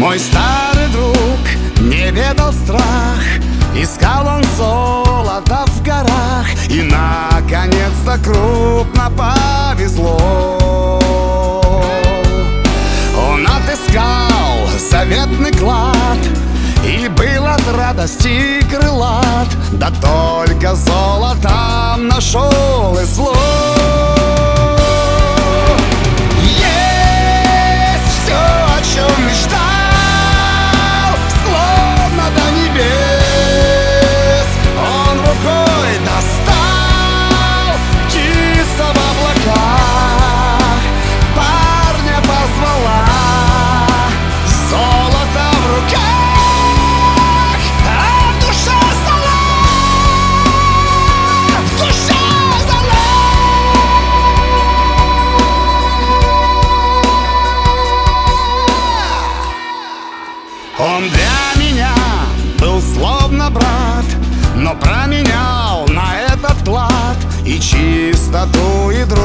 Мой старый друг не ведал страх, искал он золото в горах, и наконец-то крупно повезло. Он отыскал заветный клад и был от радости крылат, да только золотом нашел и зло. Есть все, о чем мечтал, словно до небес. Он рукой достал птица в облаках, парня позвала, золото в руках, а в душе зола, в душе зола. Он для меня был словно брат, но променял на этот клад и чистоту, и дружбу.